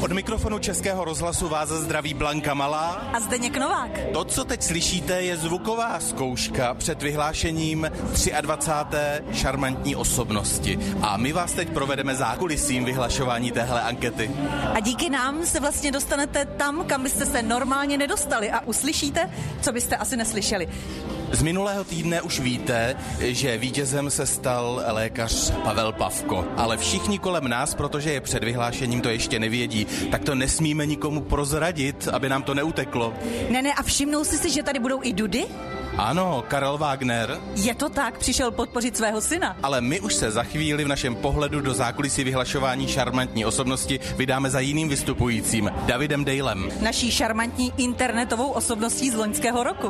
Od mikrofonu Českého rozhlasu vás zdraví Blanka Malá a Zdeněk Novák. To, co teď slyšíte, je zvuková zkouška před vyhlášením 23. šarmantní osobnosti. A my vás teď provedeme zákulisím vyhlašování téhle ankety. A díky nám se vlastně dostanete tam, kam byste se normálně nedostali a uslyšíte, co byste asi neslyšeli. Z minulého týdne už víte, že vítězem se stal lékař Pavel Pavko, ale všichni kolem nás, protože je před vyhlášením, to ještě nevědí, tak to nesmíme nikomu prozradit, aby nám to neuteklo. Ne, a všimnou si, že tady budou i dudy? Ano, Karel Wagner. Je to tak, přišel podpořit svého syna. Ale my už se za chvíli v našem pohledu do zákulisí vyhlašování šarmantní osobnosti vydáme za jiným vystupujícím, Davidem Dalem. Naší šarmantní internetovou osobností z loňského roku.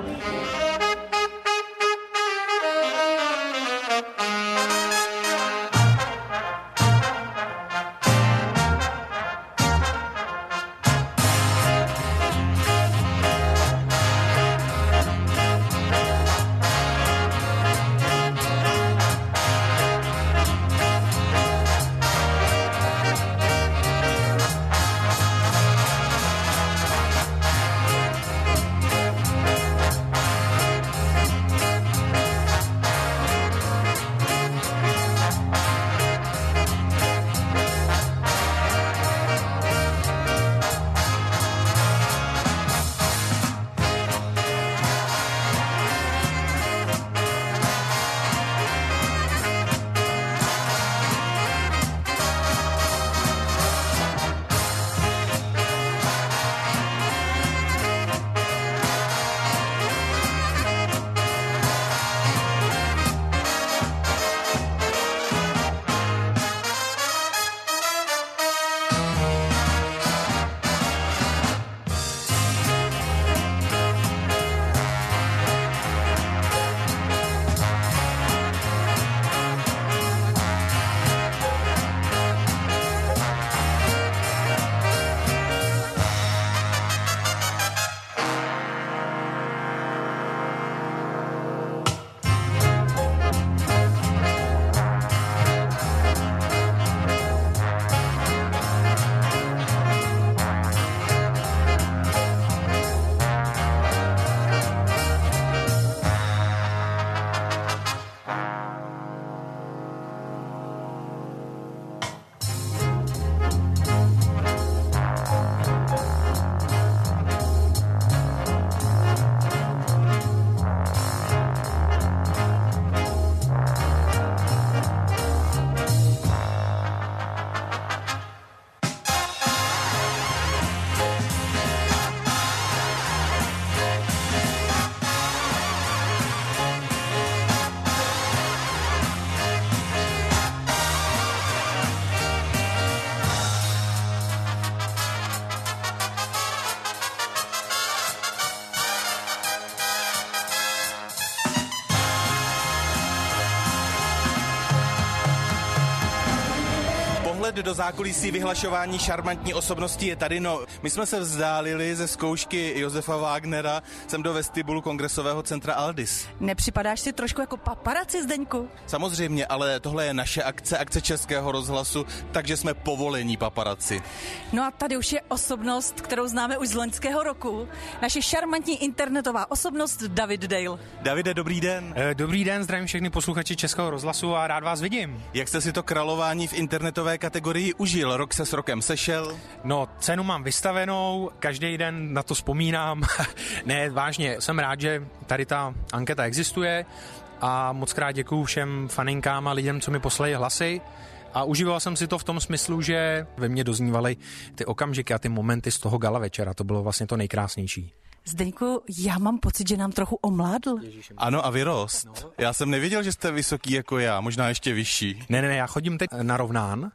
Do zákulisí vyhlašování šarmantní osobnosti je tady. No, my jsme se vzdálili ze zkoušky Josefa Wagnera sem do vestibulu Kongresového centra Aldis. Nepřipadáš si trošku jako paparaci, Zdeňku? Samozřejmě, ale tohle je naše akce Českého rozhlasu, takže jsme povolení paparaci. No a tady už je osobnost, kterou známe už z loňského roku. Naše šarmantní internetová osobnost David Dale. Davide, dobrý den. Dobrý den, zdravím všechny posluchači Českého rozhlasu a rád vás vidím. Jak jste si to králování v internetové kategorii užil? Rok se s rokem sešel? No, cenu mám vystavenou, každý den na to vzpomínám. Ne, vážně, jsem rád, že tady ta anketa existuje a moc krát děkuju všem faninkám a lidem, co mi poslali hlasy. A užíval jsem si to v tom smyslu, že ve mně doznívaly ty okamžiky a ty momenty z toho gala večera. To bylo vlastně to nejkrásnější. Zdeňku, já mám pocit, že nám trochu omládl. Ano, a vyrost. Já jsem nevěděl, že jste vysoký jako já, možná ještě vyšší. Ne, já chodím teď narovnán.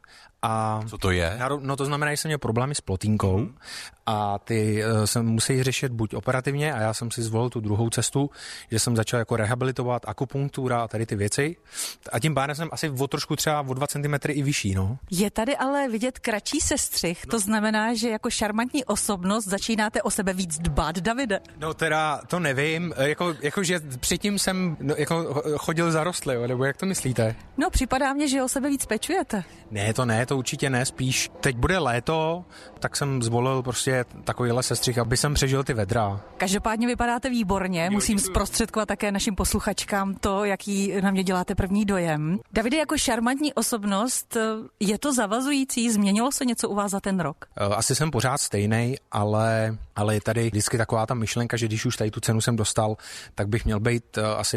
A co to je? No to znamená, že jsem měl problémy s plotínkou a ty se musí řešit buď operativně a já jsem si zvolil tu druhou cestu, že jsem začal jako rehabilitovat, akupunktura a tady ty věci a tím pádem jsem asi o trošku třeba o 2 cm i vyšší, no. Je tady ale vidět kratší sestřih, to znamená, že jako šarmantní osobnost začínáte o sebe víc dbát, Davide. No teda to nevím, že předtím jsem chodil zarostlý, nebo jak to myslíte? No připadá mně, že o sebe víc pečujete. Ne, to to určitě ne, spíš teď bude léto, tak jsem zvolil prostě takovýhle sestřih, aby jsem přežil ty vedra. Každopádně vypadáte výborně, musím zprostředkovat také našim posluchačkám to, jaký na mě děláte první dojem. Davide, jako šarmantní osobnost, je to zavazující? Změnilo se něco u vás za ten rok? Asi jsem pořád stejnej, ale je tady vždycky taková ta myšlenka, že když už tady tu cenu jsem dostal, tak bych měl být asi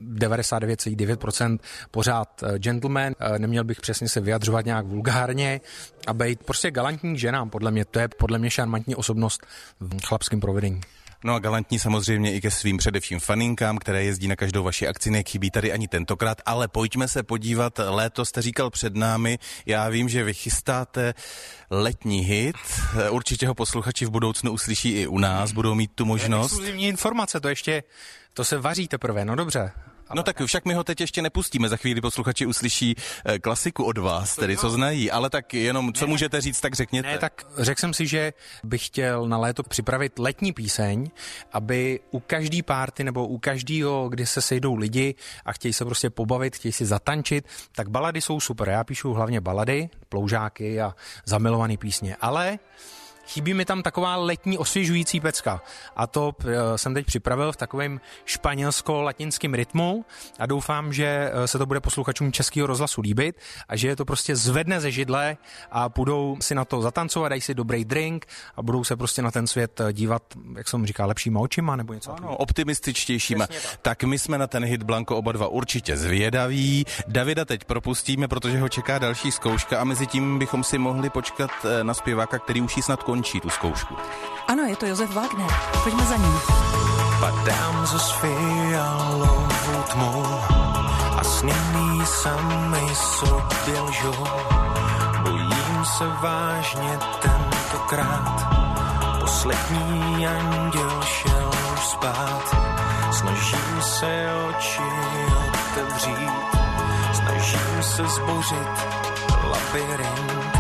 99,9% pořád gentleman, neměl bych přesně se vyjadřovat nějak vulgárně a být prostě galantní ženám, podle mě. To je podle mě šarmantní osobnost v chlapském provedení. No a galantní samozřejmě i ke svým především faninkám, které jezdí na každou vaši akci, nechybí tady ani tentokrát, ale pojďme se podívat, léto jste říkal před námi, já vím, že vy chystáte letní hit, určitě ho posluchači v budoucnu uslyší i u nás, budou mít tu možnost. Exkluzivní informace, to se vaří teprve, no dobře. No tak však my ho teď ještě nepustíme, za chvíli posluchači uslyší klasiku od vás, tedy co znají, ale tak jenom, co můžete říct, tak řekněte. Ne, tak řekl jsem si, že bych chtěl na léto připravit letní píseň, aby u každý párty nebo u každého, kde se sejdou lidi a chtějí se prostě pobavit, chtějí si zatančit, tak balady jsou super. Já píšu hlavně balady, ploužáky a zamilovaný písně, ale chybí mi tam taková letní osvěžující pecka a to jsem teď připravil v takovém španělsko-latinském rytmu a doufám, že se to bude posluchačům Českého rozhlasu líbit a že je to prostě zvedne ze židle a budou si na to zatancovat, dají si dobrý drink a budou se prostě na ten svět dívat, jak jsem říkal, lepšíma očima nebo něco. Ano, optimističtějšíma. Tak my jsme na ten hit Blanko oba dva určitě zvědaví. Davida teď propustíme, protože ho čeká další zkouška a mezi tím bychom si mohli počkat na zpěváka, který už jí snad končí tu zkoušku. Ano, je to Josef Wagner. Pojďme za ním. Padám ze fialovou tmou a sněný samej sobě lžou. Bojím se vážně tentokrát, poslední anděl šel už spát. Snažím se oči otevřít, snažím se zbořit labirint.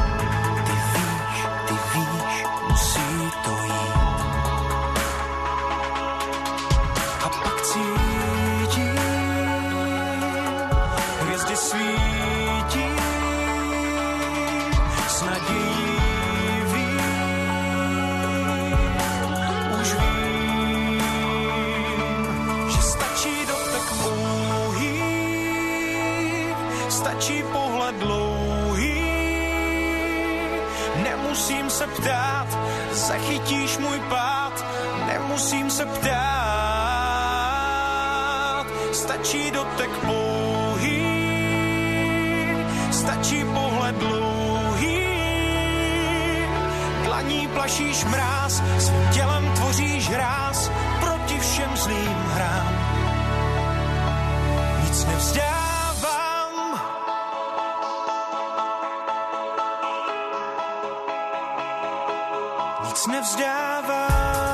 Musí to jít. A pak cítím, hvězdy svítí, s nadějí vím, už vím, že stačí dotek pouhý, stačí pohled dlouhý. Nemusím se ptát, zachytíš můj pád, nemusím se ptát. Stačí dotek pouhý, stačí pohled dlouhý. Dlaní plašíš mráz, svým tělem tvoříš hráz proti všem zlým hrám. Nic nevzdávám, nic nevzdávám.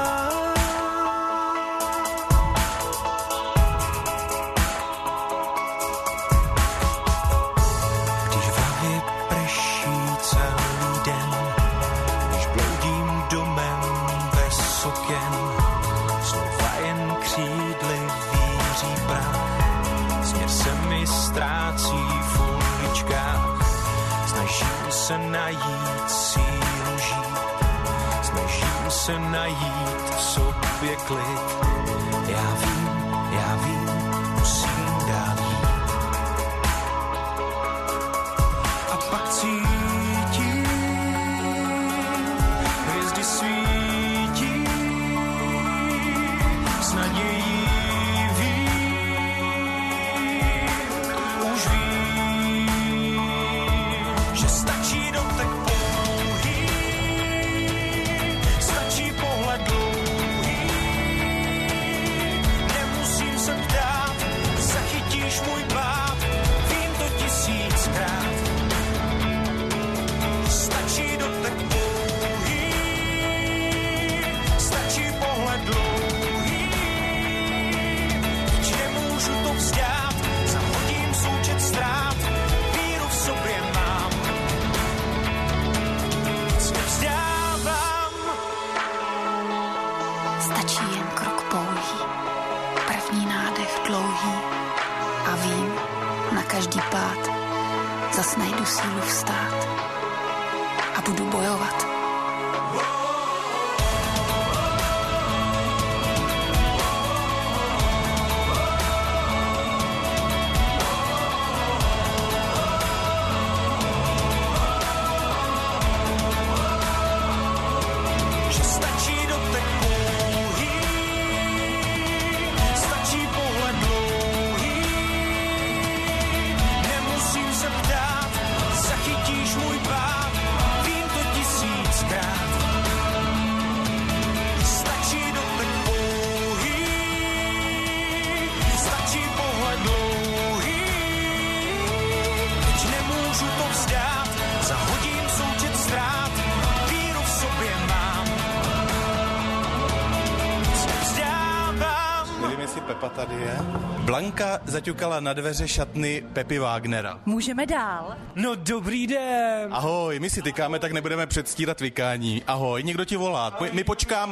Když v hlavě prší celý den, když bloudím domem bez soken, znova jen křídly víří prach, směr se mi ztrácí v uličkách, snažím se najít sílu žít. Snažím se najít v sobě klid. Já vím, musím dál jít. A pak cítím, hvězdy svítí, s nadějí vím, už vím, že stačí dotek pouhý, stačí pohled dlouhý. Nemusím se ptát, zachytíš můj pád, vím to 1000krát. Stačí dotek pouhý, stačí pohled dlouhý. Když nemůžu to vzdát, zahodím součet ztrát, víru v sobě mám. Nic nevzdávám. Stačí jen krok pouhý, první nádech dlouhý a vím, na každý pád zas najdu sílu vstát. budu bojovat. Pepa tady je. Blanka zaťukala na dveře šatny Pepy Wagnera. Můžeme dál? No dobrý den. Ahoj, my si tykáme, tak nebudeme předstírat vykání. Ahoj, někdo ti volá. My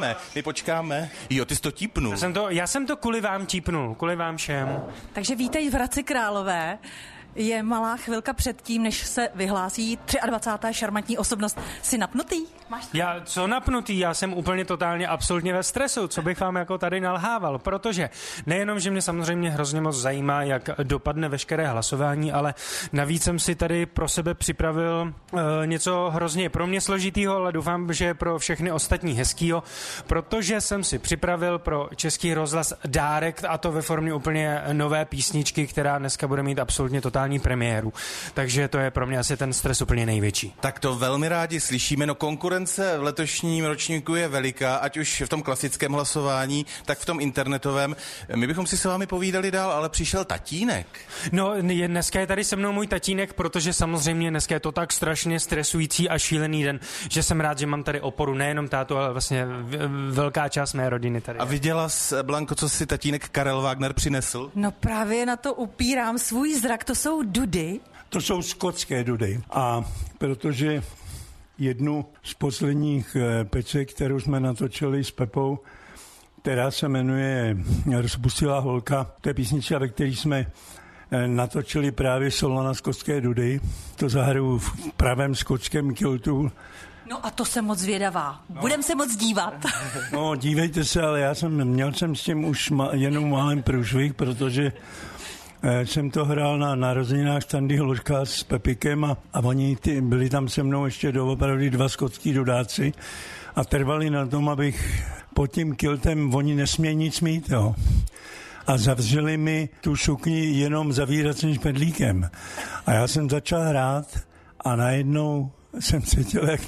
počkáme. Jo, ty jsi to típnul. Já jsem to kvůli vám típnul, kvůli vám všem. Takže vítej v Hradci Králové. Je malá chvilka před tím, než se vyhlásí 23. šarmantní osobnost. Jsi napnutý? Co napnutý? Já jsem úplně totálně absolutně ve stresu, co bych vám jako tady nalhával, protože nejenom, že mě samozřejmě hrozně moc zajímá, jak dopadne veškeré hlasování, ale navíc jsem si tady pro sebe připravil něco hrozně pro mě složitýho, ale doufám, že pro všechny ostatní hezkýho, protože jsem si připravil pro Český rozhlas dárek, a to ve formě úplně nové písničky, která dneska bude mít absolutně totální premiéru. Takže to je pro mě asi ten stres úplně největší. Tak to velmi rádi slyšíme. No, konkurence v letošním ročníku je veliká, ať už v tom klasickém hlasování, tak v tom internetovém. My bychom si s vámi povídali dál, ale přišel tatínek. No, dneska je tady se mnou můj tatínek, protože samozřejmě dneska je to tak strašně stresující a šílený den, že jsem rád, že mám tady oporu, nejenom tátu, ale vlastně velká část mé rodiny tady. A viděla jsi, Blanko, co si tatínek Karel Wagner přinesl? No právě na to upírám svůj zrak, to jsou dudy. To jsou skotské dudy. A protože jednu z posledních pecek, kterou jsme natočili s Pepou, která se jmenuje Rozpustila holka, to je písnička, ve které jsme natočili právě solo na skotské dudy. To zahraju v pravém skotském kiltu. No a to jsem moc zvědavá. Budem se moc dívat. No, dívejte se, ale měl jsem s tím už jenom málem průšvih, protože jsem to hrál na narozeninách Standy Hložka s Pepikem a oni byli tam se mnou ještě doopravdy 2 skotský dudáci a trvali na tom, abych pod tím kiltem, oni nesmějí nic mít, jo. A zavřeli mi tu sukni jenom zavíracím špedlíkem. A já jsem začal hrát a najednou jsem cítil, jak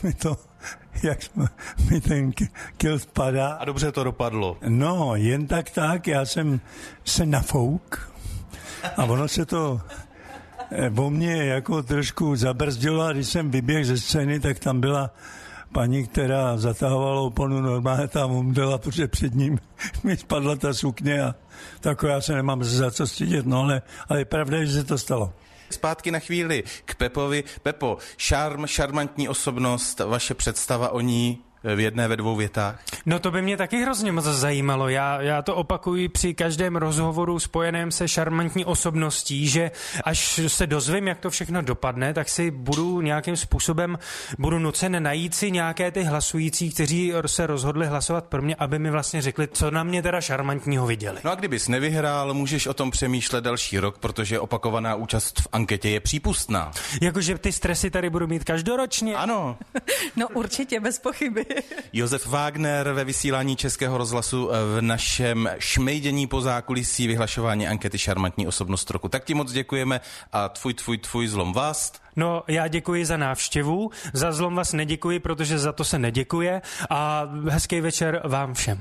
mi ten kilt padá. A dobře to dopadlo. No, jen tak, já jsem se nafouk. A ono se to o mě jako trošku zabrzdilo a když jsem vyběhl ze scény, tak tam byla paní, která zatahovala oponu, normálně tam umřela, protože před ním mi spadla ta sukně a tak já se nemám za co stydět, no ale je pravda, že se to stalo. Zpátky na chvíli k Pepovi. Pepo, šarmantní osobnost, vaše představa o ní v jedné, ve 2 větách? No to by mě taky hrozně moc zajímalo. Já to opakuji při každém rozhovoru spojeném se šarmantní osobností, že až se dozvím, jak to všechno dopadne, tak si budu nějakým způsobem nucen najít si nějaké ty hlasující, kteří se rozhodli hlasovat pro mě, aby mi vlastně řekli, co na mě teda šarmantního viděli. No a kdybys nevyhrál, můžeš o tom přemýšlet další rok, protože opakovaná účast v anketě je přípustná. Jakože ty stresy tady budu mít každoročně? Ano. No určitě, bez pochyby. Josef Wagner ve vysílání Českého rozhlasu v našem šmejdění po zákulisí vyhlašování ankety šarmantní osobnost roku. Tak ti moc děkujeme a tvůj zlom vás. No, já děkuji za návštěvu, za zlom vás neděkuji, protože za to se neděkuje a hezký večer vám všem.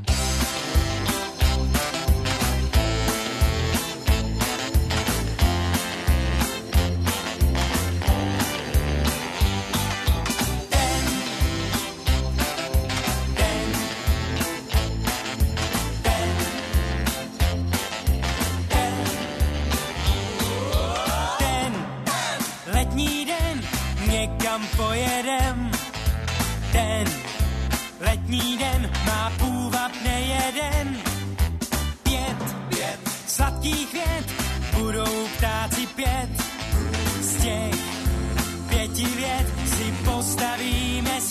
Pojedem, ten letní den má půvab nejeden. 5 sladkých vět, budou ptáci 5. Z těch 5 vět si postavíme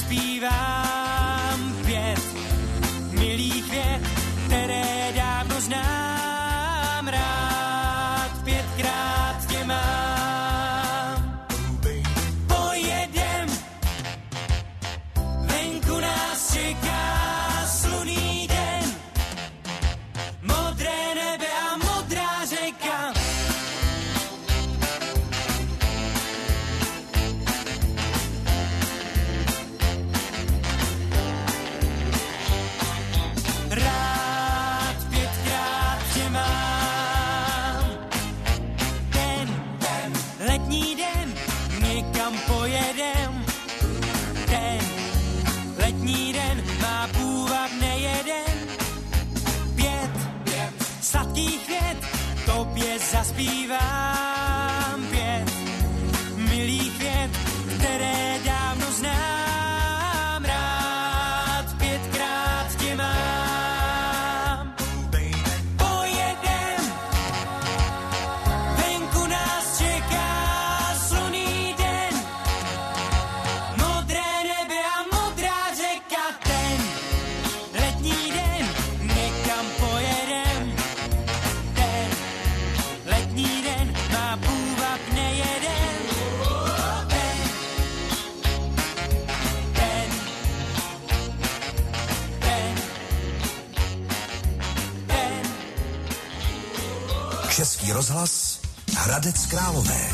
zaspívám 5 milých vět, které dávno znám, rád 5krát tě mám. Pojedem, venku nás čeká slunný den, modré nebe a modrá řeka. Rád 5krát tě mám. Ten letní den, někam pojedem. Ten letní den má půvab nejeden. 5 sladkých vět, tobě zaspívám. 5 milých vět, které dávno znám. Rád 5krát tě mám. Pojedem, venku nás čeká slunný den, modré nebe a modrá řeka. Ten letní den, někam pojedem. Ten letní den má půvab nejeden. Ten Český rozhlas, Hradec Králové.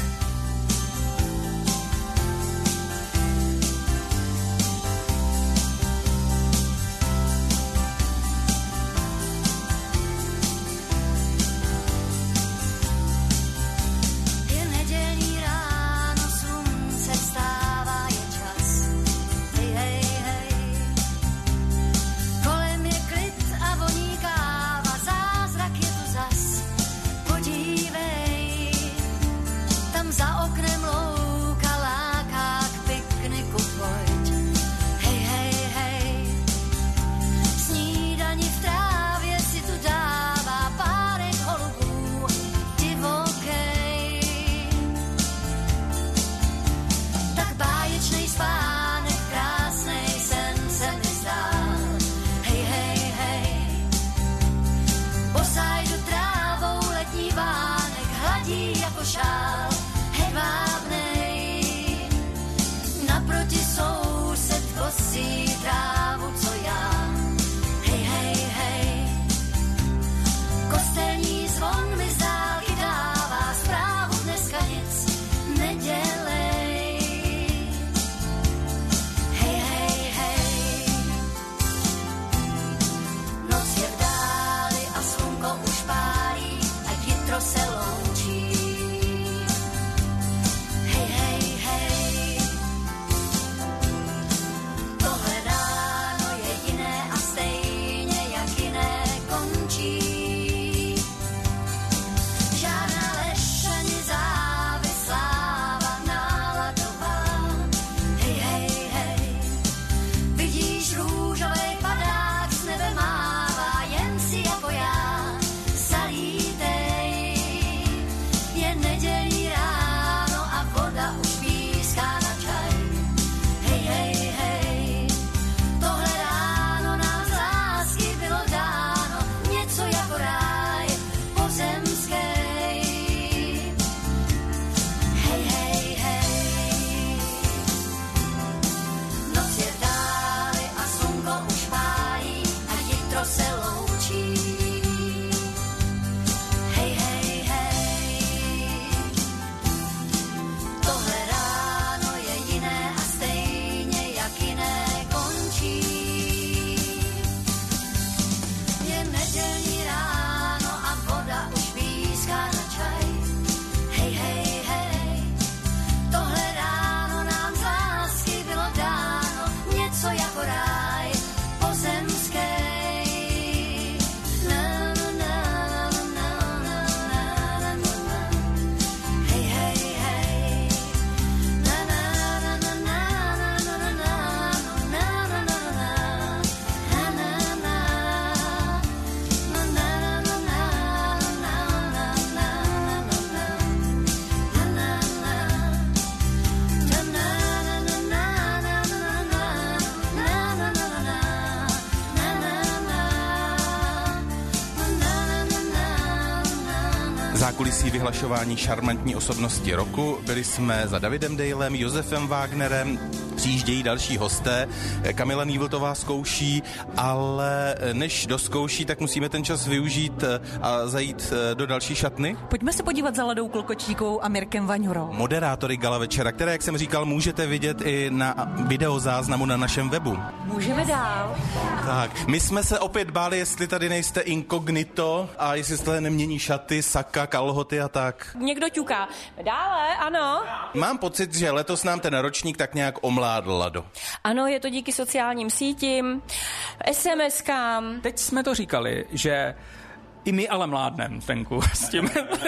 Je nedělní ráno, slunce vstává, je čas. Hej, hej, hej. Kolem je klid a voní káva, zázrak je tu zas. Podívej, tam zákulisí vyhlašování šarmantní osobnosti roku. Byli jsme za Davidem Dalem, Josefem Wagnerem, přijíždějí další hosté. Kamila Nývltová zkouší, ale než doskouší, tak musíme ten čas využít a zajít do další šatny. Pojďme se podívat za Ladou Klokočníkovou a Mirkem Vaňurou. Moderátory gala večera, které, jak jsem říkal, můžete vidět i na videozáznamu na našem webu. Můžeme dál. Tak, my jsme se opět báli, jestli tady nejste inkognito a jestli jste nemění šaty, saka, kalhoty a tak. Někdo ťuká. Dále, ano. Mám pocit, že letos nám ten ročník tak nějak omládl, Lado. Ano, je to díky sociálním sítím, SMS-kám. Teď jsme to říkali, že i my ale mládnem, Fenku, s tím.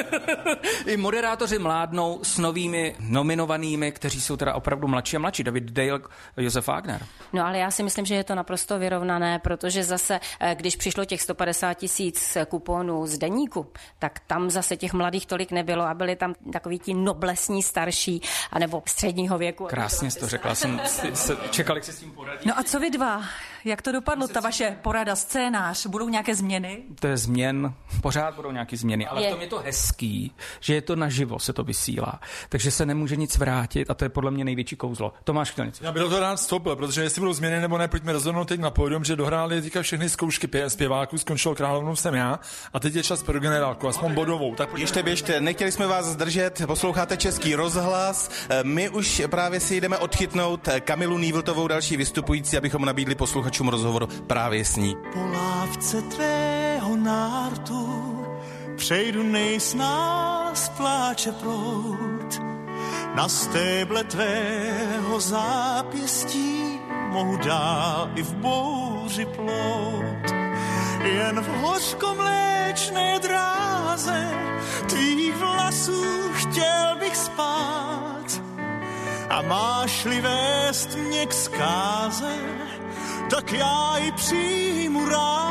I moderátoři mládnou s novými nominovanými, kteří jsou teda opravdu mladší a mladší. David Dale, Josef Wagner. No ale já si myslím, že je to naprosto vyrovnané, protože zase, když přišlo těch 150 000 kuponů z deníku, tak tam zase těch mladých tolik nebylo a byli tam takoví ti noblesní starší, anebo středního věku. Krásně jsi to řekla, jsem čekal, jak se s tím poradí. No a co vy dva? Jak to dopadlo, ta vaše porada, scénář? Budou nějaké změny? To je změn, pořád budou nějaké změny, ale v tom je to hezký, že je to naživo, se to vysílá. Takže se nemůže nic vrátit a to je podle mě největší kouzlo. Tomáš chtěl něco? Já bych to rád vstoupil, protože jestli budou změny nebo ne, pojďme rozhodnout teď na pódium, že dohráli teďka všechny zkoušky zpěváků, skončilo Královnou jsem já a teď je čas pro generálku, aspoň bodovou. Tak běžte, nechtěli jsme vás zdržet, posloucháte Český rozhlas. My už právě si jdeme odchytnout Kamilu Nývltovou, další vystupující, abychom nabídli posluchačům rozhovoru právě s ní. Po lávce tvého nártu přejdu nejsnáz pláče proud. Na stéble tvého zápěstí mohu dál i v bouři plout. Jen v hořkomléčné dráze tvých vlasů chtěl bych spát. A máš-li vést mě k zkáze, tak já ji přijmu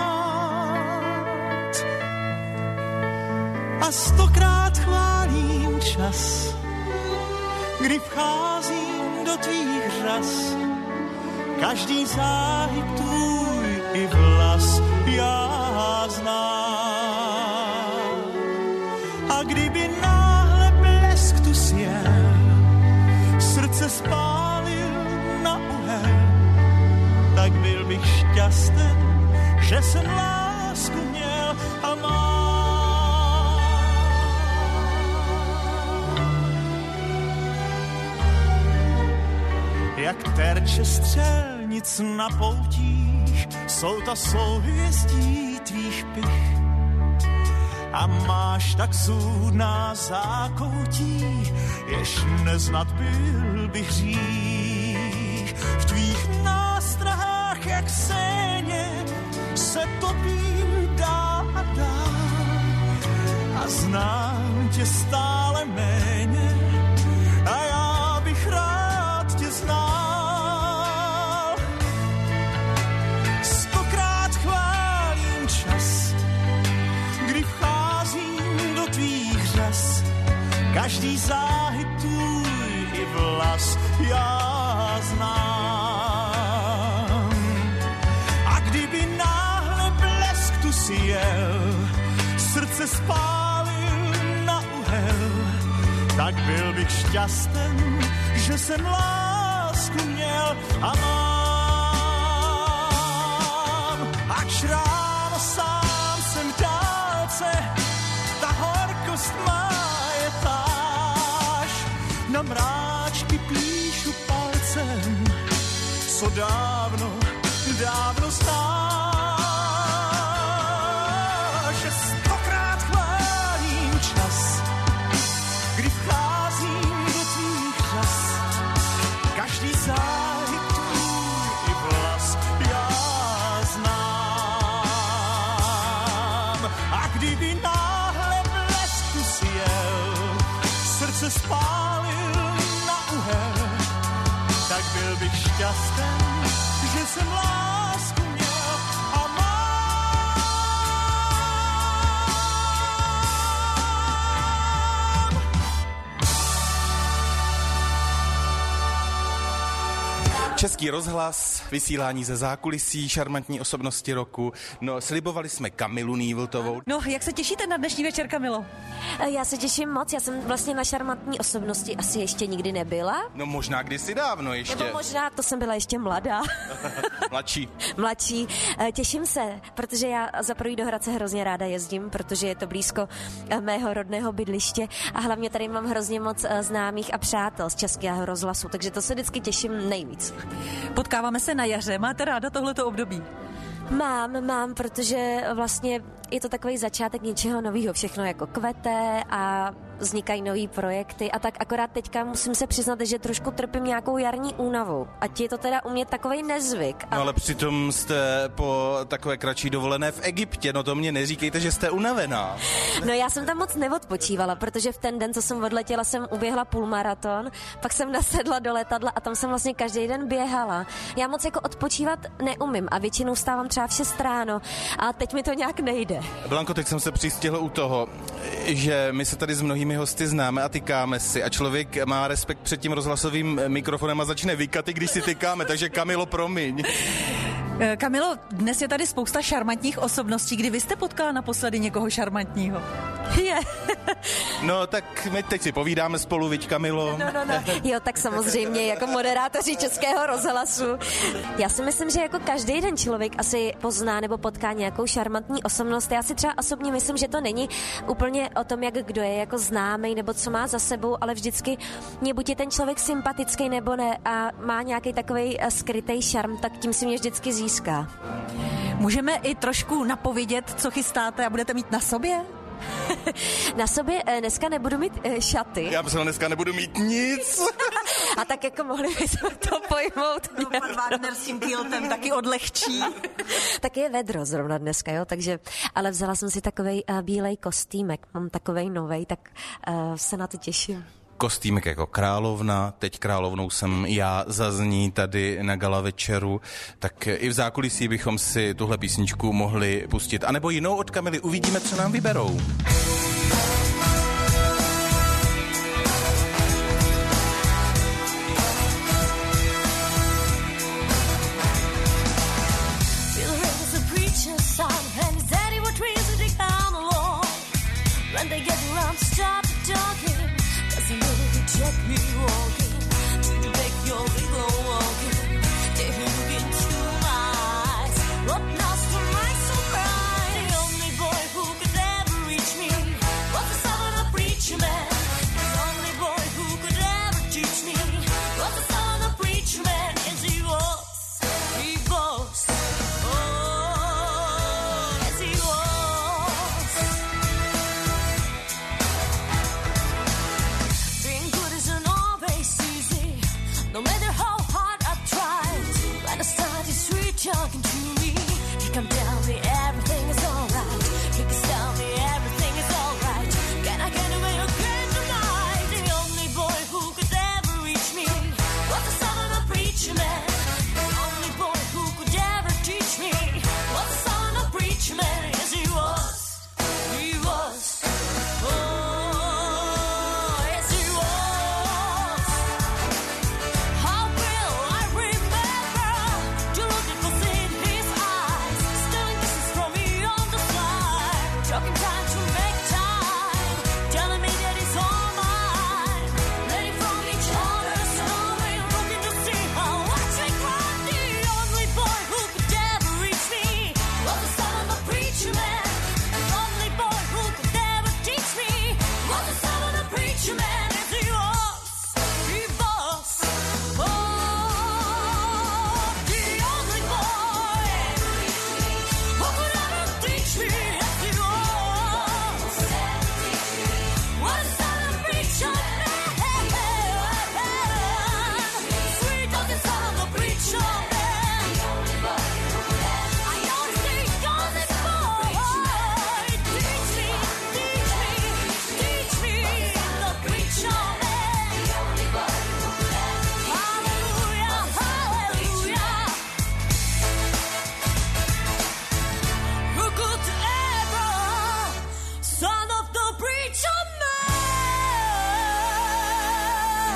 rád. A 100krát chválím čas, kdy vcházím do tvých řas. Každý záhyb tvůj i vlas já znám. A kdyby náhle blesk tu sjel, srdce spálil na uhel, tak byl bych šťasten, že jsem lásku měl a mám. Jak terče střelnic na poutích, jsou ta souhvězdí tvých pich. A máš tak zůdná zákoutí, jež neznat byl bych hřích. V tvých nástrahách jak séně se topím dál a dál a znám tě stále méně a já bych rád tě znal. 100krát chválím čas, kdy vcházím do tvých řas. Každý záhyb tvůj i vlas já znám. A kdyby náhle blesk tu sjel, srdce spálil na uhel, tak byl bych šťasten, že jsem lásku měl a mám. Ač ráno sám jsem v dálce, ta horkost má je táž. Na mráčky píšu palcem, co dávno, dávno znáš. Že 100krát chválím čas, kdy vcházím do tvých řas. Každý záhyb tvůj i vlas já znám. A kdyby náhle blesk tu sjel, srdce spálil na uhel, tak byl bych šťasten, že jsem lásku měl a mám. Český rozhlas, vysílání ze zákulisí, šarmantní osobnosti roku. No, slibovali jsme Kamilu Nývltovou. No, jak se těšíte na dnešní večer, Kamilo? Já se těším moc, já jsem vlastně na šarmantní osobnosti asi ještě nikdy nebyla. No možná kdysi dávno ještě. Nebo možná, to jsem byla ještě mladá. Mladší. Těším se, protože já za první do Hradce hrozně ráda jezdím, protože je to blízko mého rodného bydliště a hlavně tady mám hrozně moc známých a přátel z Českého rozhlasu, takže to se vždycky těším nejvíc. Potkáváme se na jaře, máte ráda tohleto období? Mám, protože vlastně je to takový začátek něčeho nového, všechno jako kvete a vznikají nový projekty a tak akorát teďka musím se přiznat, že trošku trpím nějakou jarní únavou. Ať je to teda u mě takovej nezvyk. No ale přitom jste po takové kratší dovolené v Egyptě, no to mě neříkejte, že jste unavená. No já jsem tam moc neodpočívala, protože v ten den, co jsem odletěla, jsem uběhla půlmaraton, pak jsem nasedla do letadla a tam jsem vlastně každý den běhala. Já moc jako odpočívat neumím a většinou stávám třeba v 6 ráno a teď mi to nějak nejde. Blanko, teď jsem se přistihl u toho, že my se tady s mnohými hosty známe a tykáme si a člověk má respekt před tím rozhlasovým mikrofonem a začne vykat, když si tykáme, takže Kamilo, promiň. Kamilo, dnes je tady spousta šarmantních osobností. Kdy vy jste potkala naposledy někoho šarmantního? No tak my teď si povídáme spolu, viď Kamilo? No. Jo, tak samozřejmě, jako moderátoři Českého rozhlasu. Já si myslím, že jako každý den člověk asi pozná nebo potká nějakou šarmantní osobnost. Já si třeba osobně myslím, že to není úplně o tom, jak kdo je jako známý nebo co má za sebou, ale vždycky mě buď je ten člověk sympatický nebo ne a má nějaký takovej skrytej šarm, tak tím si mě vždycky získá. Můžeme i trošku napovědět, co chystáte a budete mít na sobě? Na sobě dneska nebudu mít šaty. Já myslím, dneska nebudu mít nic. A tak jako mohli bychom to pojmout. Pan Wagner s tím kiltem taky odlehčí. Tak je vedro zrovna dneska, jo, takže, ale vzala jsem si takovej bílej kostýmek, mám takovej novej, tak se na to těším. Kostýmek jako královna, teď královnou jsem já, zazní tady na gala večeru, tak i v zákulisí bychom si tuhle písničku mohli pustit. A nebo jinou od Kamily, uvidíme, co nám vyberou. Check me walking, to make your legal walking. Take a look into my eyes. What now to my surprise? The only boy who could ever reach me was the son of a preacher man. The only boy who could ever teach me was the son of a preacher man. Yes, he was. Oh, yes, he was. Being good isn't always easy, no matter how hard I tried. When I started sweet talking to me, he come tell me everything is alright. He can tell me everything is alright. Can I get away or can tonight? The only boy who could ever reach me was the son of a preacher man. The only boy who could ever teach me was the son of a preacher man. Yes, he was. He was. Oh. How will I remember to look at the city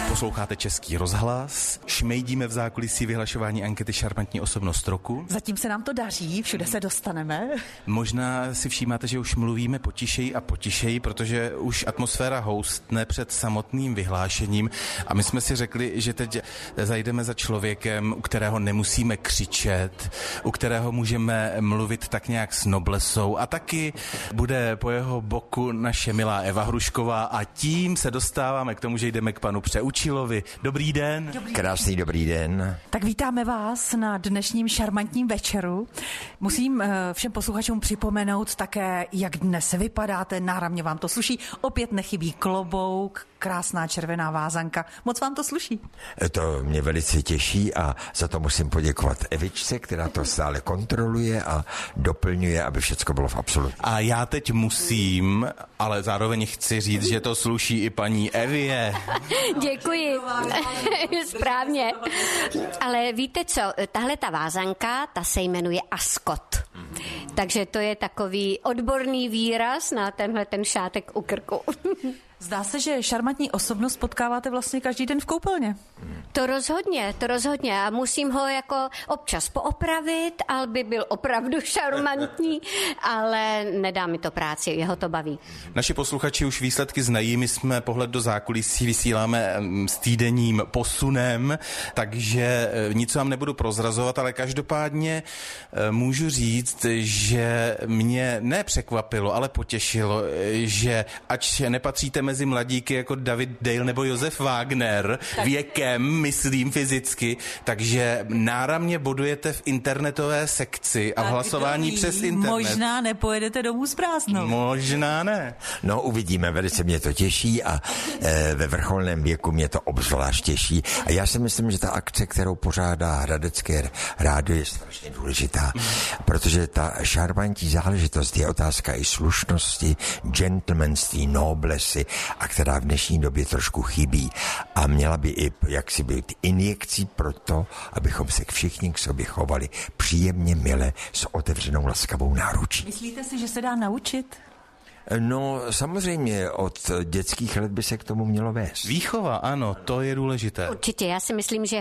Posloucháte Český rozhlas, šmejdíme v zákulisí vyhlašování ankety Šarmantní osobnost roku. Zatím se nám to daří, všude se dostaneme. Možná si všímáte, že už mluvíme potišeji a potišeji, protože už atmosféra houstne před samotným vyhlášením a my jsme si řekli, že teď zajdeme za člověkem, u kterého nemusíme křičet, u kterého můžeme mluvit tak nějak s noblesou a taky bude po jeho boku naše milá Eva Hrušková a tím se dostáváme k tomu, že jdeme k panu Přeučilovi. Dobrý den. Krásný dobrý den. Tak vítáme vás na dnešním šarmantním večeru. Musím všem posluchačům připomenout také, jak dnes vypadáte, náramně vám to sluší. Opět nechybí klobouk, krásná červená vázanka. Moc vám to sluší. To mě velice těší a za to musím poděkovat Evičce, která to stále kontroluje a doplňuje, aby všechno bylo v absolutní. A já teď musím, ale zároveň chci říct, že to sluší i paní Evě. Děkuji. Správně. Ale víte co, tahle ta vázanka, ta se jmenuje Ascot. Takže to je takový odborný výraz na tenhle ten šátek u krku. Zdá se, že šarmantní osobnost potkáváte vlastně každý den v koupelně. To rozhodně a musím ho jako občas poopravit, aby byl opravdu šarmantní, ale nedá mi to práci, jeho to baví. Naši posluchači už výsledky znají, my jsme pohled do zákulisí vysíláme s týdenním posunem, takže nic vám nebudu prozrazovat, ale každopádně můžu říct, že mě nepřekvapilo, ale potěšilo, že ač nepatříte mezi mladíky jako David Dale nebo Josef Wagner, věkem, myslím fyzicky, takže náramně bodujete v internetové sekci a v hlasování přes internet. Možná nepojedete domů s prázdnou. Možná ne. No uvidíme, velice mě to těší a ve vrcholném věku mě to obzvlášť těší. A já si myslím, že ta akce, kterou pořádá Hradecké rádio, je strašně důležitá, protože ta šarmantní záležitost je otázka i slušnosti, gentlemanství, noblesy, a která v dnešní době trošku chybí a měla by i jaksi být injekcí pro to, abychom se všichni k sobě chovali příjemně, mile, s otevřenou laskavou náručí. Myslíte si, že se dá naučit? No, samozřejmě, od dětských let by se k tomu mělo vést. Výchova, ano, to je důležité. Určitě, já si myslím, že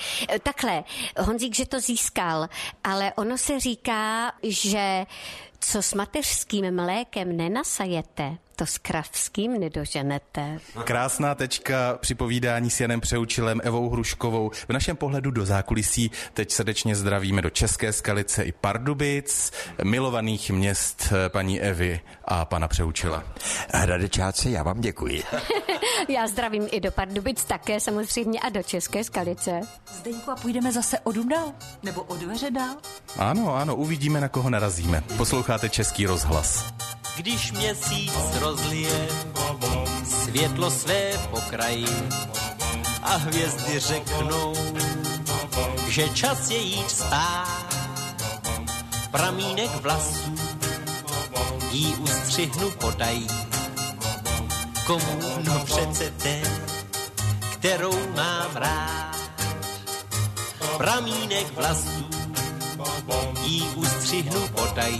Honzík, že to získal, ale ono se říká, že co s mateřským mlékem nenasajete, to s kravským nedoženete. Krásná tečka při povídání s Janem Přeučilem, Evou Hruškovou. V našem pohledu do zákulisí teď srdečně zdravíme do České Skalice i Pardubic, milovaných měst paní Evy a pana Přeučila. Hradečáci, já vám děkuji. Já zdravím i do Pardubic také samozřejmě a do České Skalice. Zdeňku, a půjdeme zase o dům dál? Nebo o dveře dál? Ano, uvidíme, na koho narazíme. Posloucháte Český rozhlas. Když měsíc rozlije světlo své pokraji a hvězdy řeknou, že čas je jít spát, pramínek vlasů jí ustřihnu podají. Komu? No přece té, kterou mám rád. Pramínek vlasů jí ustřihnu podají.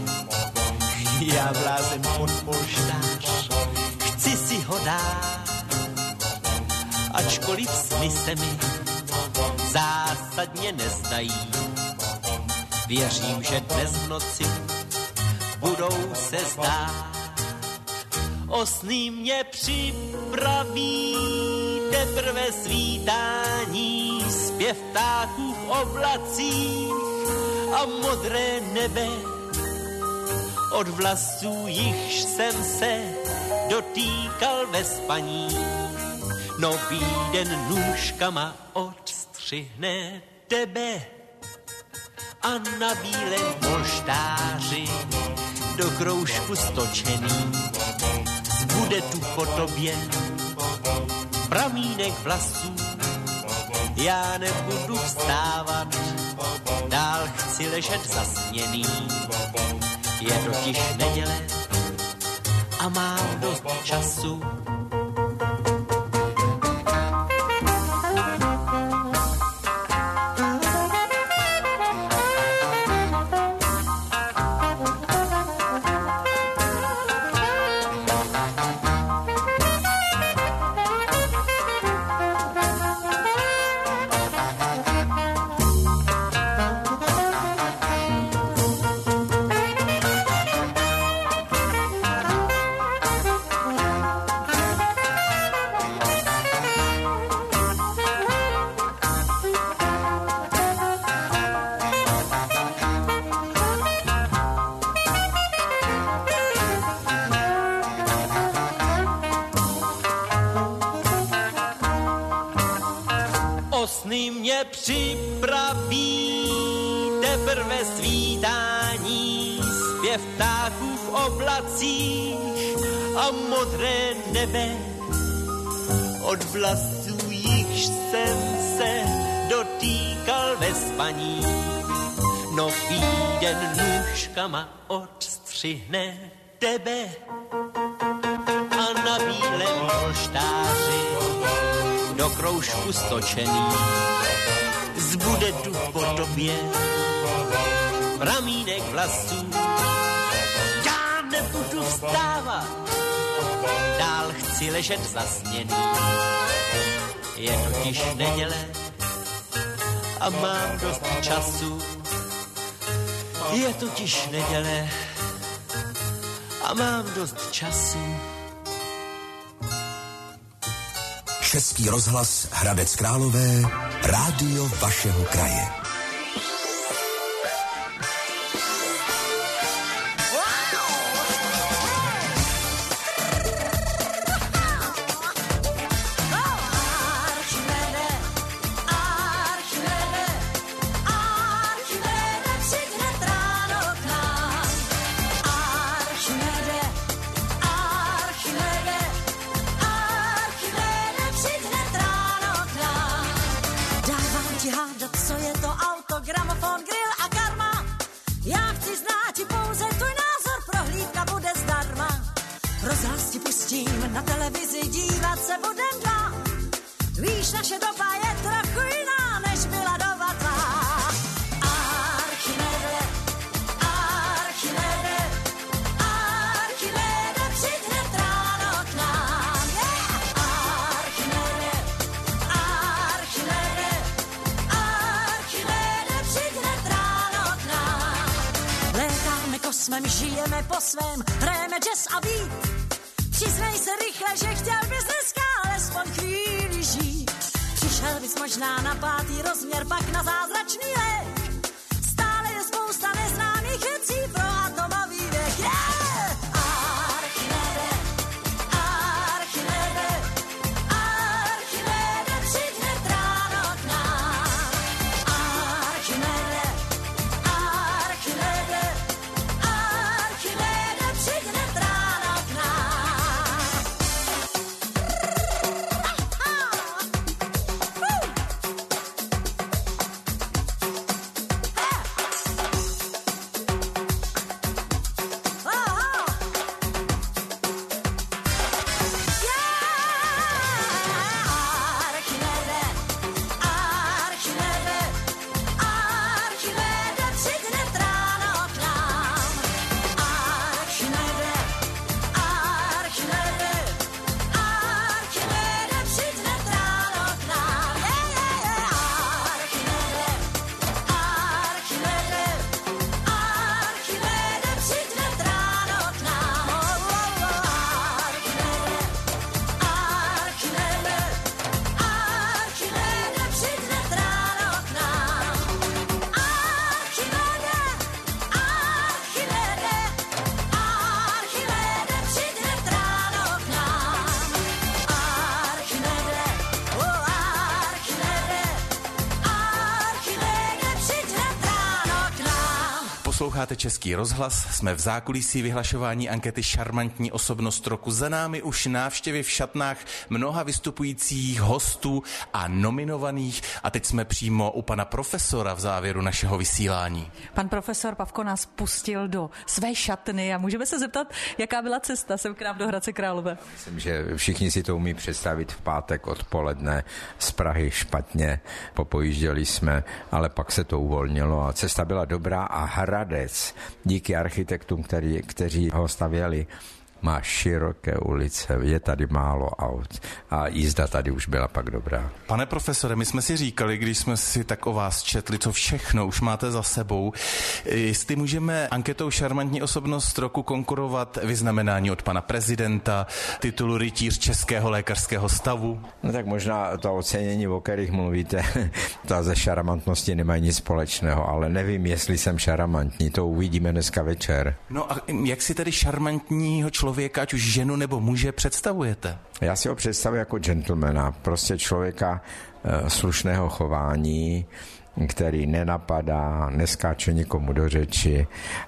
Já blázen podpolštář, chci si ho dát, ačkoliv sny se mi zásadně nezdají. Věřím, že dnes v noci budou se zdát. O sny mě připraví teprve svítání, zpěv ptáků v oblacích a modré nebe. Od vlasů jichž jsem se dotýkal ve spaní. Nový den nůžkama odstřihne tebe a na bílém polštáři do kroužku stočený bude tu po tobě pramínek vlasů. Já nebudu vstávat, dál chci ležet zasněný. Je totiž neděle a mám dost času. sny mě připraví teprve svítání, zpěv ptáků v oblacích a modré nebe. Od vlasů jichž jsem se dotýkal ve spaní, nový den nůžkama odstřihne tebe a na bílém polštáři do kroužku stočený zbude duch po tobě, pramínek vlasů. Já nebudu vstávat, dál chci ležet zasněný. Je totiž neděle a mám dost času. Je totiž neděle a mám dost času. Český rozhlas Hradec Králové, rádio vašeho kraje. Na televizi dívat se budem dva. Víš, naše doba je trochu jiná, než byla doba tvá. Archimede, Archimede, Archimede, přijď hned ráno k nám. Archimede, Archimede, Archimede, přijď hned ráno k nám. Létáme kosmem, žijeme po svém, hrajeme jazz a beat. Přiznej se rychle, že chtěl bys dneska alespoň chvíli žít. Přišel bys možná na 5. rozměr, pak na zázračný lék. Stále je spousta neznámých věcí pro atomový věk. Archimede, Archimede, Archimede, přijď hned ráno k nám. Archimede, Archimede, Archimede, přijď hned ráno k nám. Posloucháte Český rozhlas, jsme v zákulisí vyhlašování ankety Šarmantní osobnost roku. Za námi už návštěvy v šatnách mnoha vystupujících hostů a nominovaných a teď jsme přímo u pana profesora v závěru našeho vysílání. Pan profesor Pavko nás pustil do své šatny a můžeme se zeptat, jaká byla cesta sem k nám do Hradce Králové? Myslím, že všichni si to umí představit v pátek odpoledne z Prahy špatně, popojížděli jsme, ale pak se to uvolnilo a cesta byla dobrá a Hradec, díky architektům, kteří ho stavěli, má široké ulice, je tady málo aut a jízda tady už byla pak dobrá. Pane profesore, my jsme si říkali, když jsme si tak o vás četli, co všechno už máte za sebou, jestli můžeme anketou Šarmantní osobnost roku konkurovat vyznamenání od pana prezidenta, titulu rytíř Českého lékařského stavu? No tak možná to ocenění, o kterých mluvíte, to ze šarmantnosti nemají nic společného, ale nevím, jestli jsem šarmantní, to uvidíme dneska večer. No a jak si tedy šarmantního člověka člověka, ať už ženu nebo muže, představujete? Já si ho představuji jako gentlemana, prostě člověka slušného chování, který nenapadá, neskáče nikomu do řeči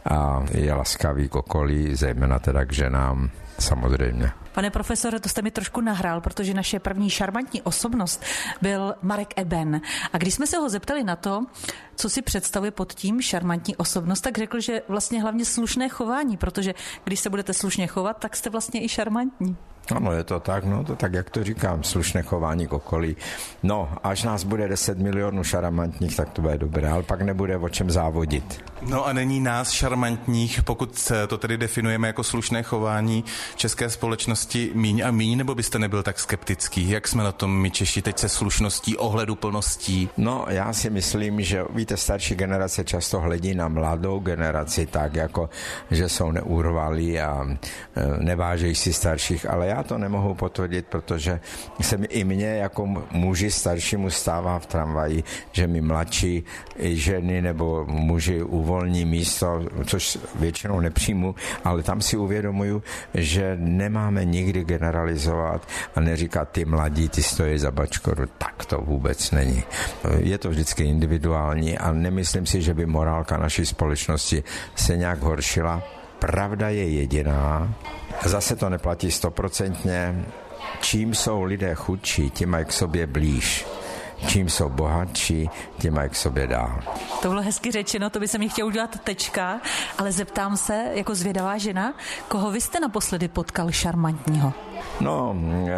a je laskavý k okolí, zejména teda k ženám, samozřejmě. Pane profesore, to jste mi trošku nahrál, protože naše první šarmantní osobnost byl Marek Eben. A když jsme se ho zeptali na to, co si představuje pod tím šarmantní osobnost, tak řekl, že vlastně hlavně slušné chování, protože když se budete slušně chovat, tak jste vlastně i šarmantní. Ano, je to tak, no to tak, jak to říkám, slušné chování k okolí. No, až nás bude 10 milionů šarmantních, tak to bude dobré, ale pak nebude o čem závodit. No a není nás šarmantních, pokud to tedy definujeme jako slušné chování české společnosti, míň a míň, nebo byste nebyl tak skeptický? Jak jsme na tom my Češi teď se slušností, ohleduplností? No, já si myslím, že víte, starší generace často hledí na mladou generaci tak, jako že jsou neurvalí a nevážejí si starších, ale já to nemohu potvrdit, protože se i mně jako muži staršímu stává v tramvaji, že mi mladší ženy nebo muži uvolní místo, což většinou nepřijmu, ale tam si uvědomuju, že nemáme nikdy generalizovat a neříkat ty mladí, ty stojí za bačkoru. Tak to vůbec není. Je to vždycky individuální a nemyslím si, že by morálka naší společnosti se nějak horšila. Pravda je jediná, zase to neplatí 100%. Čím jsou lidé chudší, tím mají k sobě blíž. Čím jsou bohatší, tím mají k sobě dál. To bylo hezky řečeno, to by se mi chtěl udělat tečka, ale zeptám se, jako zvědavá žena, koho vy jste naposledy potkal šarmantního? No,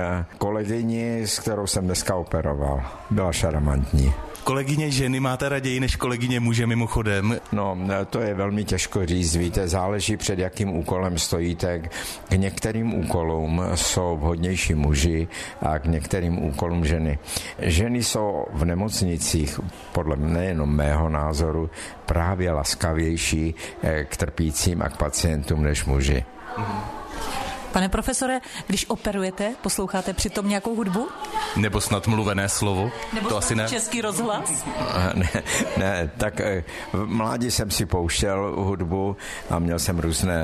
kolegyni, s kterou jsem dneska operoval, byla šarmantní. Kolegyně ženy máte raději než kolegyně muže mimochodem? No, to je velmi těžko říct, víte, záleží před jakým úkolem stojíte. K některým úkolům jsou vhodnější muži a k některým úkolům ženy. Ženy jsou v nemocnicích, podle nejenom mého názoru, právě laskavější k trpícím a k pacientům než muži. Pane profesore, když operujete, posloucháte přitom nějakou hudbu? Nebo snad mluvené slovo? Nebo to asi ne. Český rozhlas? Ne, tak v mládí jsem si pouštěl hudbu a měl jsem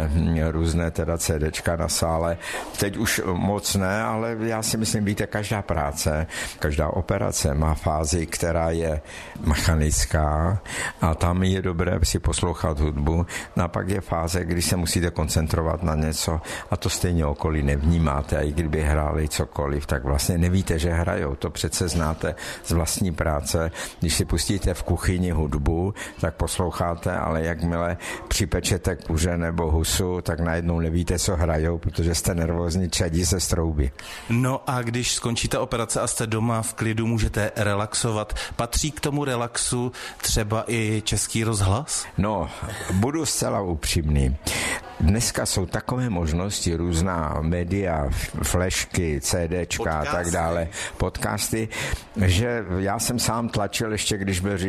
různé teda CDčka na sále. Teď už moc ne, ale já si myslím, víte, každá práce, každá operace má fázi, která je mechanická a tam je dobré si poslouchat hudbu. No a pak je fáze, kdy se musíte koncentrovat na něco a to stejně okolí nevnímáte a i kdyby hráli cokoliv, tak vlastně nevíte, že hrajou. To přece znáte z vlastní práce. Když si pustíte v kuchyni hudbu, tak posloucháte, ale jakmile připečete kuře nebo husu, tak najednou nevíte, co hrajou, protože jste nervózní, čadí se z trouby. No a když skončí ta operace a jste doma v klidu, můžete relaxovat. Patří k tomu relaxu třeba i Český rozhlas? No, budu zcela upřímný. Dneska jsou takové možnosti, různá média, flešky, CDčka a tak dále, podcasty, že já jsem sám tlačil ještě, když byl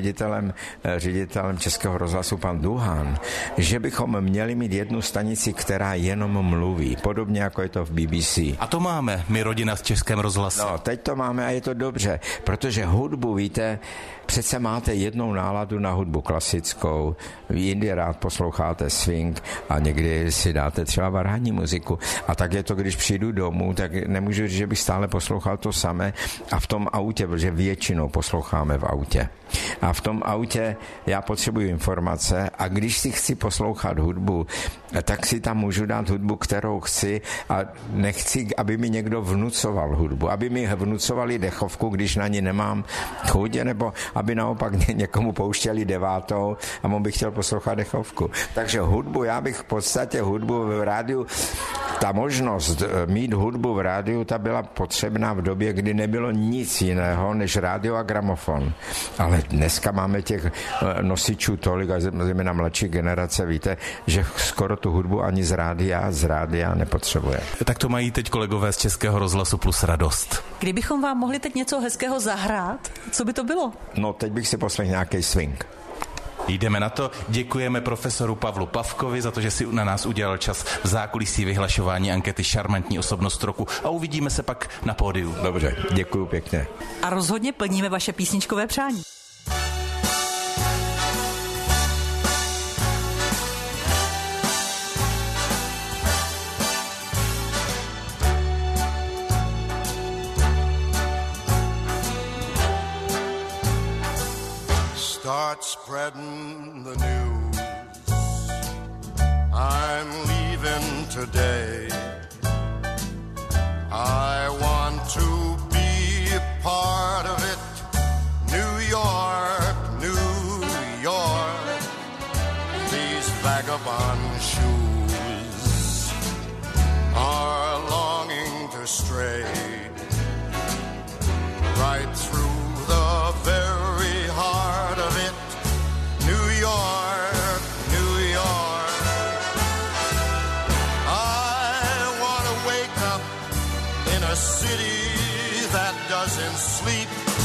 ředitelem Českého rozhlasu pan Duhan, že bychom měli mít jednu stanici, která jenom mluví, podobně jako je to v BBC. A to máme, my rodina v Českém rozhlasu. No, teď to máme a je to dobře, protože hudbu, víte, přece máte jednou náladu na hudbu klasickou, jindy rád posloucháte swing a někdy si dáte třeba varhanní muziku. A tak je to, když přijdu domů, tak nemůžu říct, že bych stále poslouchal to samé a v tom autě, protože většinou posloucháme v autě. A v tom autě já potřebuji informace a když si chci poslouchat hudbu, tak si tam můžu dát hudbu, kterou chci a nechci, aby mi někdo vnucoval hudbu, aby mi vnucovali dechovku, když na ní nemám chuť, nebo aby naopak někomu pouštěli 9. a on by chtěl poslouchat dechovku. Takže hudbu, já bych v podstatě hudbu v rádiu, ta možnost mít hudbu v rádiu, ta byla potřebná v době, kdy nebylo nic jiného než rádio a gramofon. Ale dneska máme těch nosičů tolik, a zejména mladší generace, víte, že skoro tu hudbu ani z rádia nepotřebuje. Tak to mají teď kolegové z Českého rozhlasu Plus radost. Kdybychom vám mohli teď něco hezkého zahrát, co by to bylo? No, teď bych si poslechl nějaký swing. Jdeme na to. Děkujeme profesoru Pavlu Pavkovi za to, že si na nás udělal čas v zákulisí vyhlašování ankety Šarmantní osobnost roku a uvidíme se pak na pódiu. Dobře, děkuju pěkně. A rozhodně plníme vaše písničkové přání. start spreading the news. I'm leaving today. I want to be a part of it. New York, New York. These vagabond shoes are longing to stray right through the very heart of it. New York, New York. I want to wake up in a city that doesn't sleep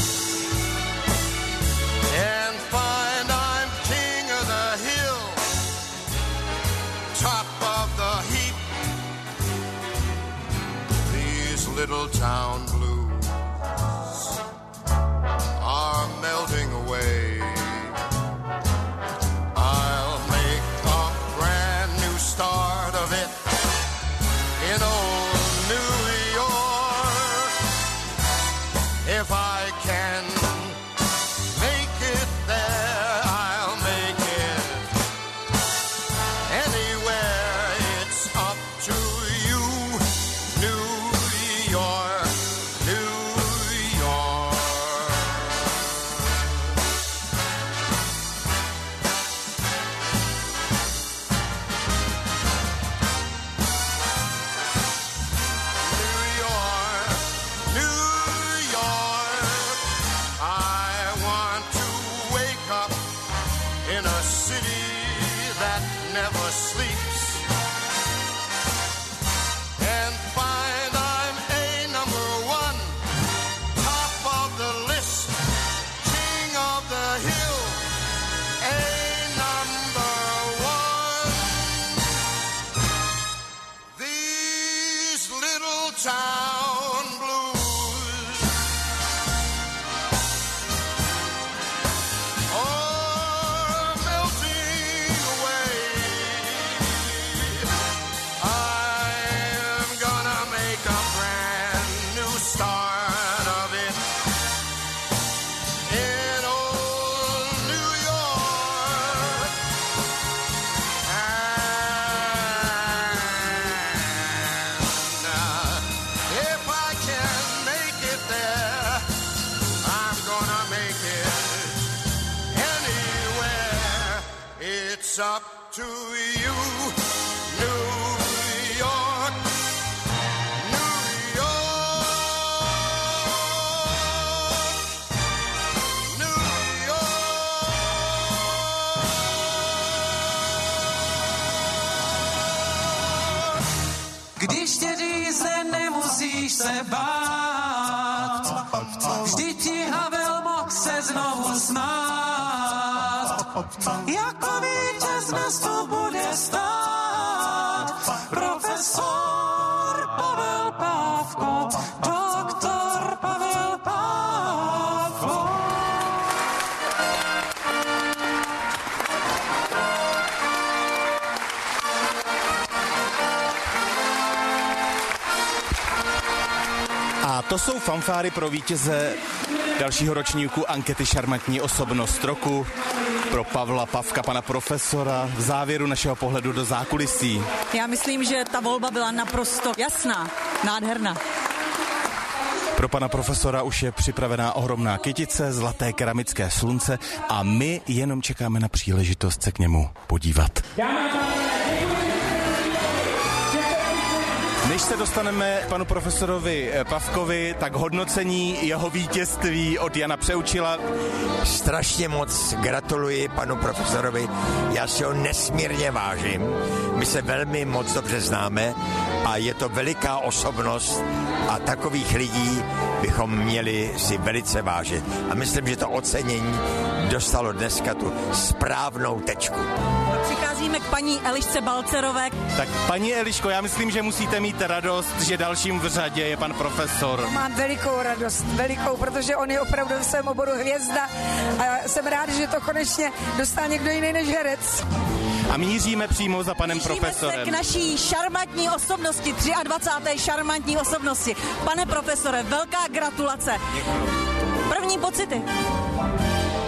and find I'm king of the hill, top of the heap. These little town blues are melting away. I'll make a brand new start of it in old New York. If I can make it there, I'll make it anywhere. It's up to you, New York, New York. New York, I want to wake up in a city that never sleeps and find I'm a number one, top of the list, king of the hill, a number one. These little town blues are melting away. I'm gonna make a brand new start of it in old New York. And if I can make it there, I'm gonna make it anywhere. It's up to you, New York, New York, New Když tě řízne, nemusíš se bát. Vždyť ti Havel mohl se znovu smát. Jako vítěz dnes tu bude stát profesor Pavel Pávko, doktor Pavel Pávko. A to jsou fanfáry pro vítěze dalšího ročníku ankety Šarmantní osobnost roku, pro Pavla Pavka, pana profesora, v závěru našeho pohledu do zákulisí. Já myslím, že ta volba byla naprosto jasná, nádherná. Pro pana profesora už je připravená ohromná kytice, zlaté keramické slunce a my jenom čekáme na příležitost se k němu podívat. Než se dostaneme k panu profesorovi Pavkovi, tak hodnocení jeho vítězství od Jana Přeučila. Strašně moc gratuluji panu profesorovi, já si ho nesmírně vážím, my se velmi moc dobře známe a je to veliká osobnost a takových lidí bychom měli si velice vážit. A myslím, že to ocenění dostalo dneska tu správnou tečku. Přicházíme k paní Elišce Balcerové. Tak paní Eliško, já myslím, že musíte mít radost, že dalším v řadě je pan profesor. Mám velikou radost, velikou, protože on je opravdu v svém oboru hvězda a jsem rád, že to konečně dostal někdo jiný než herec. A míříme přímo za panem profesorem. Se k naší šarmantní osobnosti, 23. šarmantní osobnosti. Pane profesore, velká gratulace. První pocity.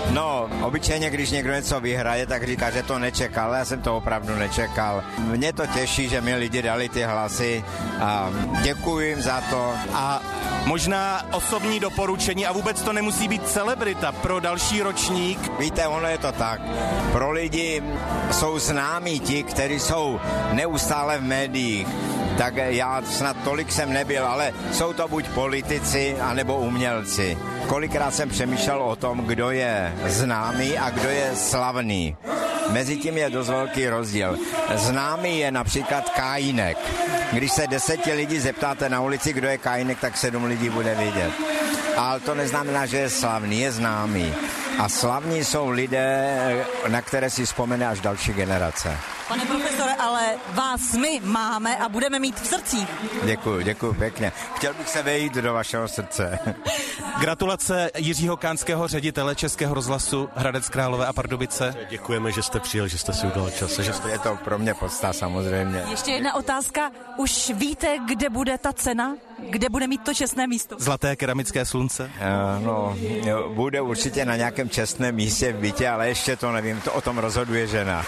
No, obyčejně, když někdo něco vyhraje, tak říká, že to nečekal, já jsem to opravdu nečekal. Mě to těší, že mi lidi dali ty hlasy a děkuji jim za to. A možná osobní doporučení, a vůbec to nemusí být celebrita pro další ročník. Víte, ono je to tak. Pro lidi jsou známí ti, kteří jsou neustále v médiích. Tak já snad tolik jsem nebyl, ale jsou to buď politici, anebo umělci. Kolikrát jsem přemýšlel o tom, kdo je známý a kdo je slavný. Mezi tím je dost velký rozdíl. Známý je například Kajínek. Když se 10 lidí zeptáte na ulici, kdo je Kajínek, tak 7 lidí bude vidět. Ale to neznamená, že je slavný, je známý. A slavní jsou lidé, na které si vzpomene až další generace. Pane profesore, ale vás my máme a budeme mít v srdcích. Děkuju pěkně. Chtěl bych se vejít do vašeho srdce. Gratulace Jiřího Kánského, ředitele Českého rozhlasu Hradec Králové a Pardubice. Děkujeme, že jste přijel, že jste si udal čas. Že je to pro mě podsta, samozřejmě. Ještě jedna otázka. Už víte, kde bude ta cena? Kde bude mít to čestné místo? Zlaté keramické slunce? Bude určitě na nějakém čestném místě v bytě, ale ještě to nevím, to o tom rozhoduje žena.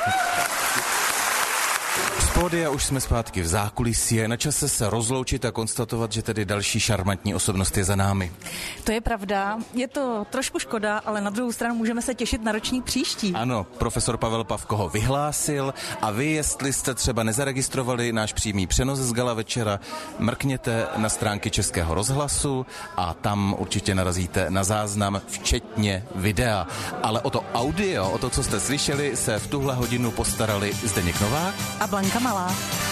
A už jsme zpátky v zákulisí. Je na čase se rozloučit a konstatovat, že tedy další šarmantní osobnost je za námi. To je pravda. Je to trošku škoda, ale na druhou stranu můžeme se těšit na ročník příští. Ano, profesor Pavel Pavko ho vyhlásil a vy, jestli jste třeba nezaregistrovali náš přímý přenos z gala večera, mrkněte na stránky Českého rozhlasu a tam určitě narazíte na záznam, včetně videa. Ale o to audio, o to, co jste slyšeli, se v tuhle hodinu postarali Zdeněk Novák a Blanka Malá.